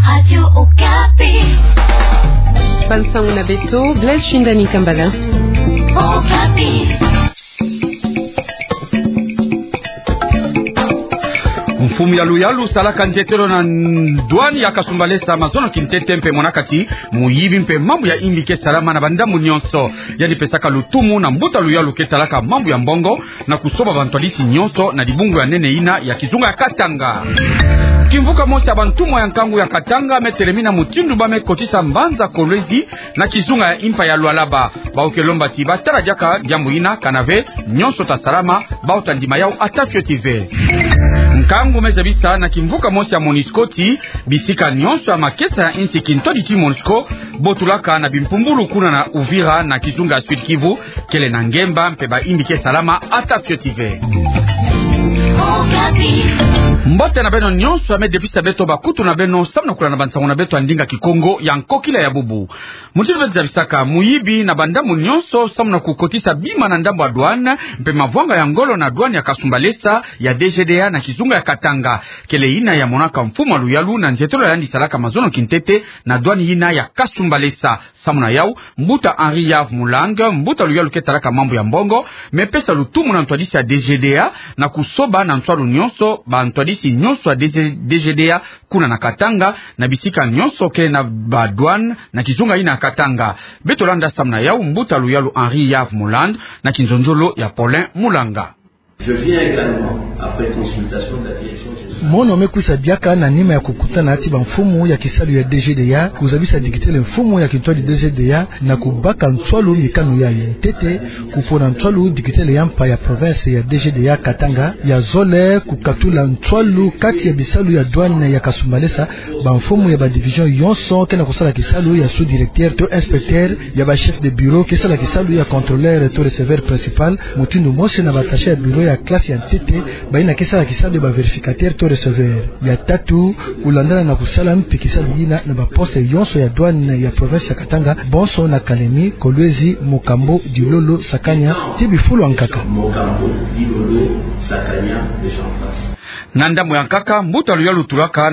Radio Okapi. Pansangu na Beto, Blaise Shindani Kambala. Okapi. Mfumu ya luyalu salaka ntetelo na douane ya Kasumbalesa mazono kintete mpe monakati muyibi mpe mambu ya indike salama na bandamu nyonso yani pesaka lutumu na mbuta luyalu ketalaka mambu ya mbongo na kusoba bantwalisi nyonso na dibungu ya nene ina ya kizunga ya Katanga. Kimvuka mosi ya bantumo ya nkangu ya Katanga metelemina mutindu bame kotisa mbanza kolwezi na kizunga ya impa ya Lualaba baokelomba tiba tarajaka jambu ina kanave nyonso ta salama baotandima yao atafyo TV. Nkangu mezabisa na kimvuka mosi ya Moniskoti bisika nyonso ya makesa ya insi kintodi ti Monisko botulaka na bimpumbulu kuna na Uvira na kizunga ya Sud Kivu kele na ngemba mpeba indike salama atafyo TV. Mbote na beno nyonso ya medepisa beto bakutu na beno samna kula na bansangu na beto andinga kikongo ya nkokila ya bubu. Mutilu beto zabisaka muyibi na bandamu nyonso samna kukotisa bima na ndambo wa douane mpe mavwanga ya ngolo na douane ya Kasumbalesa ya DGDA na kizunga ya Katanga. Kele ina ya monaka mfumu wa luyalu na nzetelo ya andi salaka mazono kintete na douane ina ya Kasumbalesa. Samuna yau mbuta Henri Yav Mulanga mbuta luyalu ketalaka mambo ya mbongo mepesa lutumu na ntwadisi ya DGDA na kusoba na ntwalu nyonso ba ntwadisi nyonso ya DGDA kuna na Katanga na bisika nyonso ke na badouane na kizunga ina Katanga. Betolanda samuna yau mbuta luyalu Henri Yav Mulanda na kinzonzolo ya Paulin Mulanga. Je viens également après consultation de la direction. Mono omekwisa biaka na nima ya kukutana ati ba mfumu ya kisalu ya DGDA kuzabisa digitele mfumu ya kintwali DGDA na kubaka ntwalu mikano ya tete kupona ntwalu digitele yampa ya province ya DGDA Katanga ya zole kukatula ntwalu kati ya bisalu ya douane ya Kasumbalesa ba mfumu ya ba division yonso kena kusala kisalu ya sous-directeur to inspecteur ya ba chef de bureau kisala kisalu ya contrôleur to receveur principal mutindu mose na batache ya bureau ya classe ya tete baina kisala kisalu ya ba verificateur to receveur ya tatu kulandana na kusala mpikisa yina na bapose yonso ya douane ya province ya Katanga bonso na Kalemi Kolwezi Mokambo Dilolo Sakanya Tibifulo Ankaka Mokambo Dilolo Sakanya de Chantas. Nandamo ya nkaka mbuta luyalu tulaka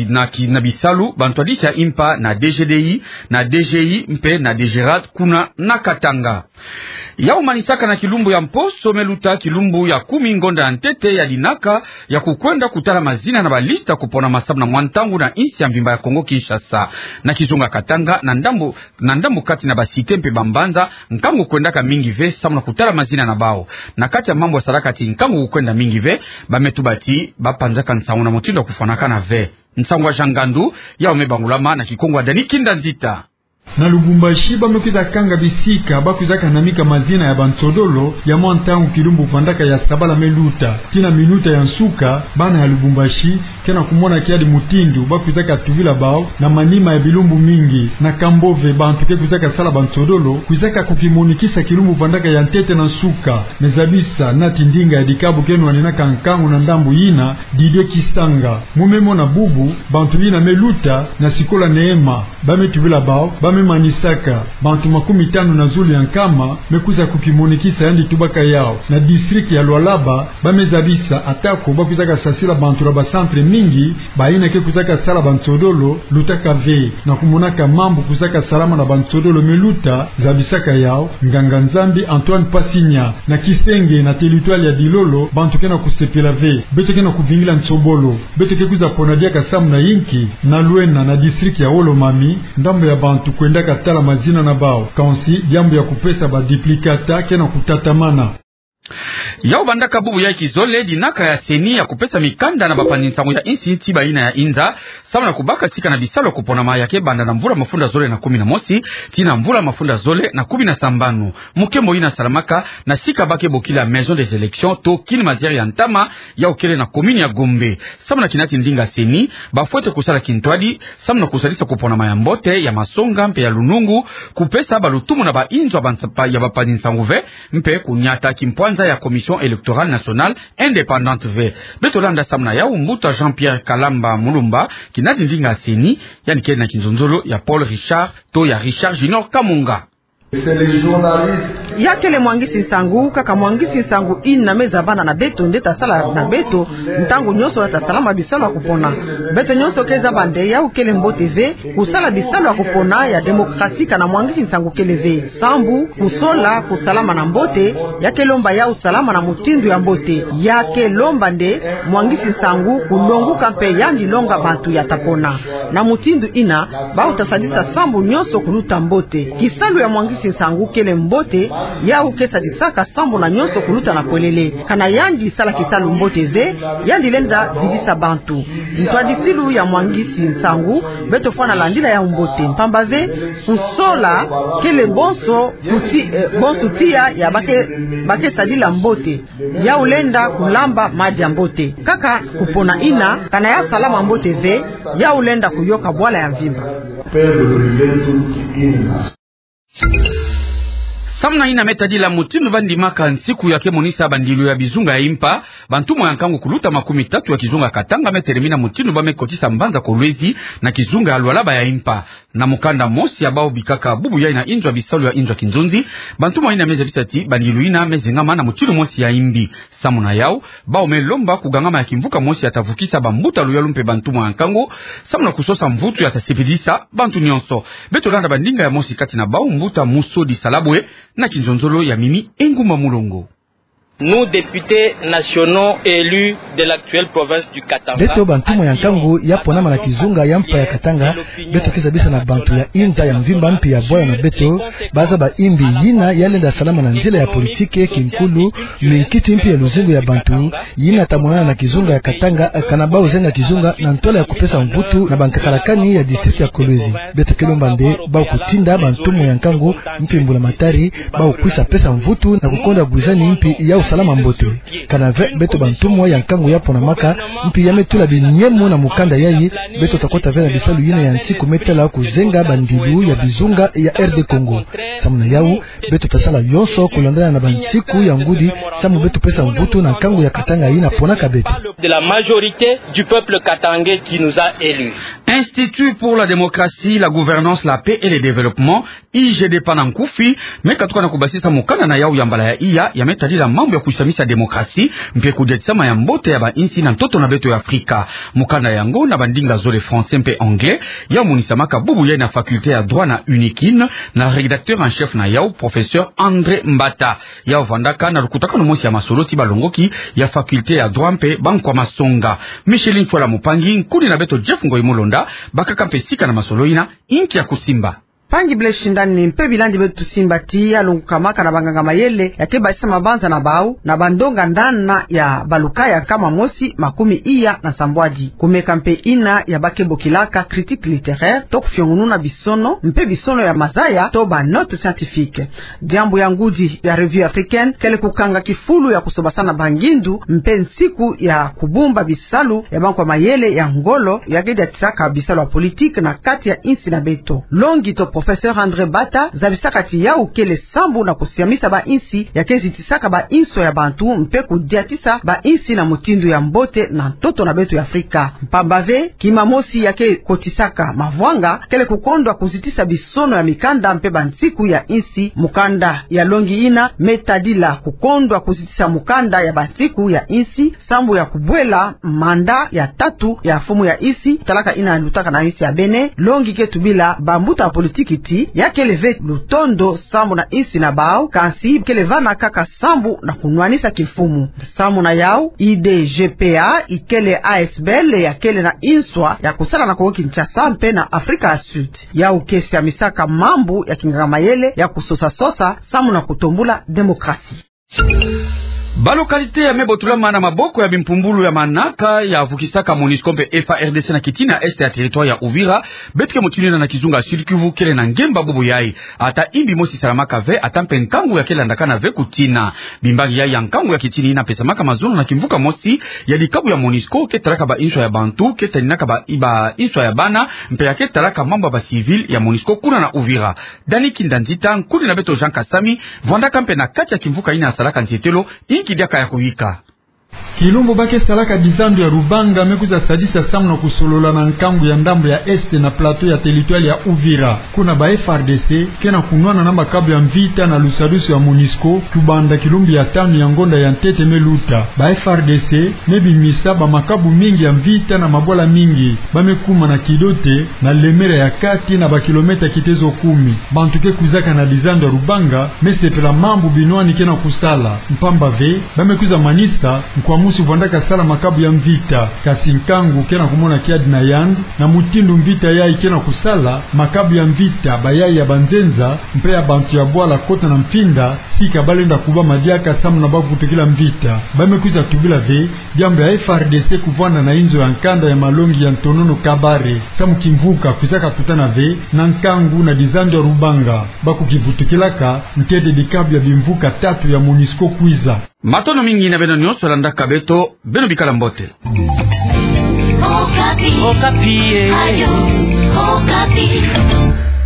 na bisalu bantwadisha impa na DGDI na DGI mpe na DGRAD kuna na Katanga. Ya umanisaka na kilumbu ya mposo meluta kilumbu ya 10 ngonda ya ntete ya dinaka ya kukwenda kutala mazina na balista kupona masabu na mwantangu na insi ya mvimba ya Kongo Kinshasa na kizunga Katanga na ndambu kati na basite mpe bambanza nkangu kwendaka mingi ve samu na kutala mazina na bao na kati ya mambo ya sarakati nkangu kukwenda mingi ve bametubati bapanzaka nsangu na motindo kufanaka na ve nsangu wa jangandu ya umebangulama na kikongo wa Dani Kinda Nzita. Na Lubumbashi bamekiza kanga bisika bakuzaka namika mazina ya bantodolo ya mwantangu kilumbu pandaka ya sabala meluta tina minuta ya nsuka bana ya Lubumbashi kena kumona kiadi mutindu bakuzaka tuvila bao na manima ya bilumbu mingi na kambove bantuke kuzaka sala bantodolo kuzaka kukimonikisa kilumbu pandaka ya ntete na nsuka mezabisa na tindinga ya dikabu kenu wanena kankangu na ndambu ina dide kisanga mumemo na bubu bantu ina meluta na sikola neema bametuvila bao manisaka bantu 15 na zuli ya nkama mekuza kukimonikisa yandi tubaka yao na district ya Lualaba bamezabisa atako bakuzaka sasila bantu la basantre mingi baina ke kuzaka sala bantodolo lutaka ve na kumonaka mambo kuzaka salama na bantodolo meluta zabisaka yao nganga nzambi Antoine Pasinya na Kisenge na territoire ya Dilolo bantu kena kusepela ve beto kena kuvingila ntsobolo beto ke kuza ponadia kasamu na Yinki na Luena na district ya Olomami ndambo ya bantu kwenda katala mazina na bao kaunsi jambo ya kupesa ba duplicata kena kutatamana. Yao bandaka bubu ya kizole dinaka ya seni ya kupesa mikanda na bapaninsangu ya insi tiba ina ya inza sama na kubaka sika na bisalo kupona maya ke banda na mvula mafunda zole na 11 tina mvula mafunda zole na 17 mukembo ina salamaka na sika bake bokila maison des élections to kini mazeri ya ntama ya ukele na komini ya Gombe sama na kinati ndinga seni bafuete kusala kintwadi sama na kusalisa kupona maya mbote ya masonga mpe ya lunungu kupesa balutumu na bainzo ya bapaninsangu ve mpe kunyata kimpwanza ya Commission électorale nationale indépendante ve betolanda samna ya umbuta Jean-Pierre Kalamba Mulumba kinadi ndinga seni yani kena kinzonzolo ya Paul Richard to ya Richard Junior Kamunga. C'est les journalistes yakele Mwangisi Nsangu kaka Mwangisi Nsangu ina meza bana na beto ndeta sala na beto ntango nyonso ata salama bisalo akupona beto nyonso keza bande ya ukele Mbo TV kusala bisalo akupona ya demokrasi kana Mwangisi Nsangu keleve sambu kusola kusalama na mbote yake lomba ya usalama na mutindu ya mbote yake lomba nde Mwangisi Nsangu kulonguka mpe yandi longa bantu ya tapona na mutindu ina ba utasadisa sambu nyonso kuluta mbote kisalu ya Mwangisi Nsangu kele mbote ya ukesa disaka sambu na nyonso kuluta na polele kana yandi sala kisalu mbote ze yandi lenda vidisa bantu ntwadisilu ya Mwangisi Nsangu beto fwana landila ya mbote mpamba ve kusola kele bonso tia ya bake sadila mbote ya ulenda kulamba maji ya mbote kaka kupona ina kana ya salama mbote ve ya ulenda kuyoka bwala ya mvimba samna ina metadila mutindu bandimaka nsiku yake monisa bandilu ya bizunga ya impa bantumo ya nkangu kuluta 30 ya kizunga katanga meteremina mutindu bamekotisa mbanza kolwezi na kizunga ya lualaba ya impa na mukanda mosi ya bao bikaka bubu ya ina injwa bisalu ya injwa kinzonzi bantumo ina meza bisati bandilu ina mezengama na mutindu mosi ya imbi samuna yao bao melomba kugangama ya kimvuka mosi ya tavukisa bambuta luyalumpe bantumo ya nkangu samuna kusosa mvutu ya tasipidisa bantu nyonso beto landa bandinga ya mosi kati na bao mbuta muso di salabwe na kinzonzolo ya mimi Enguma Mulongo. Nous, députés nationaux élus de l'actuelle province du Katanga, beto bantumo ya nkangu ya ponama na kizunga ya mpa ya Katanga beto kisa bisa na bantu ya inza ya mvimba mpi ya bwala na beto baza ba imbi yina yalenda salama na nzila ya politike kinkulu minkiti mpi ya luzingu ya bantu yina tamonana na kizunga ya Katanga kanaba uzenga kizunga na ntola ya kupesa mvutu na bankakarakani ya district ya Kolwezi beto kilombande bao kutinda bantumo ya nkangu mpi mbula matari bao kuisa pesa mvutu na kukonda guizani mpi ya salama mbote kanave beto bantumwa ya nkangu ya pona maka mpi ya metula binyemu na mukanda yayi beto takota vena bisalu yina ya ntiku metela kuzenga bandilu ya bizunga ya RD Congo samuna yau beto tasala yonso kulandana na bantiku ya ngudi samu beto pesa mvutu na nkangu ya Katanga yina pona kabeto de la majorité du peuple katangais qui nous a élus. Institut pour la démocratie, la gouvernance, la paix et le développement IGD Panankufi mekatuka na kubasisa mukanda na yau ya mbala ya iya ya metadila mambo ya kuisamisa demokrasi mpe kujetisama ya mbote ya ba insi na ntoto na beto ya Afrika mukanda yango na bandinga zole français mpe anglais ya munisamaka bubu ya na faculté ya droit na Unikine na rédacteur en chef na yau professeur André Mbata ya vandaka na lukutaka no mosi ya masoloti balongoki ya faculté ya droit mpe bankwa masonga Michelin Chwala Mupangi nkudi na beto Jeff Ngoy Mulonda bakaka mpe sika na masoloina inki ya kusimba pangi ble shindani mpe bilandi betu simbati alungukamaka na banganga mayele yake baisa mabanza na bau na bandonga ndana ya balukaya kama mosi makumi iya na sambwadi kumeka mpe ina ya bakebo kilaka critique littéraire to kufyonguna bisono mpe bisono ya mazaya to ba note scientifique diambu ya ngudi ya revue africaine kele kukanga kifulu ya kusobasana bangindu mpe nsiku ya kubumba bisalu ya bankwa mayele ya ngolo ya gedi atisaka bisalu ya politique na kati ya insi na beto longi to professeur André Bata zabisaka tiya ukele sambu na kusiamisa ba insi ya kezi tisaka ba inso ya bantu mpe kudiatisa ba insi na mutindu ya mbote na toto na betu ya Afrika mpambave kimamosi yake kotisaka mavwanga kele kukondwa kuzitisa bisono ya mikanda mpe bansiku ya insi mukanda ya longi ina metadila kukondwa kuzitisa mukanda ya bansiku ya insi sambu ya kubwela manda ya tatu ya fumu ya insi talaka ina lutaka na insi ya bene longi ketubila bambuta politiki kiti yakeleve lutondo sambu na insi na bao kansi kelevana kaka sambu na kunwanisa kifumu sambu na yao IDGPA ikele ASBL yakele na inswa ya kusala na Kongo Kinshasa mpe na Afrika ya Sud yao kesi ya misaka mambu ya kingamayele ya kusosa sambu na kutombula demokrasi. Balokalite ya mebotulama na maboko ya bimpumbulu ya manaka ya vukisaka MONUSCO mpe FARDC na kitina este ya territoire ya Uvira betike mutunina na kizunga Sud Kivu kele na ngemba bubu yai ata imbi mosi salamaka ve atampe nkangu ya kele andakana ve kutina bimbangi yai ya nkangu ya kitini ina pesa maka mazono na kimvuka mosi ya likabu ya MONUSCO ketalaka ba inswa ya bantu ketaninaka ba iba inswa ya bana mpe ya ketalaka mambo ba civil ya MONUSCO kuna na Uvira Dani Kindanzita nkuli na beto Jean Kasami vwandaka mpe na kati ya kimvuka ina salaka njetelo kidiaka ya kuhika. Kilumbu bake salaka dizando ya Rubanga mekuza sadisa samu na kusolola na nkambu ya ndambo ya este na plateau ya territoire ya Uvira. Kuna ba FRDC kena kunwana namba kabla ya mvita na lusadusu ya MONUSCO kubanda kilumbu ya tanu ya ngonda ya Ntete Meluta. Ba FRDC nebi misaba makabu mingi ya mvita na mabola mingi bamekuma na Kidote na Lemera ya kati na ba kilometa kitezo 10. Bantuke kuzaka na dizando ya Rubanga mesepela mambu binwani kena kusala mpamba ve bamekuza manisa kwa musu vandaka sala makabu ya mvita Kasinkangu kena kumona kiadi na Yand na Mutindu mvita yai kena kusala makabu ya mvita bayai ya Banzenza mpe ya bantu ya Bwala Kota na Mpinda sika balenda kuba madiaka samu na babu kutukila mvita bamekuza tubila ve jambo ya FRDC kuvanda na inzo ya nkanda ya malongi ya Ntonono Kabare samu kimvuka kuzaka kutana ve na Nkangu na dizando ya Rubanga baku kivutukilaka Ntete dikabu ya bimvuka 3 ya MONUSCO kwiza matono mingi na beno nyonso landa kabeto beno bikala mbote Okapi. Okapi. Ayo, Okapi.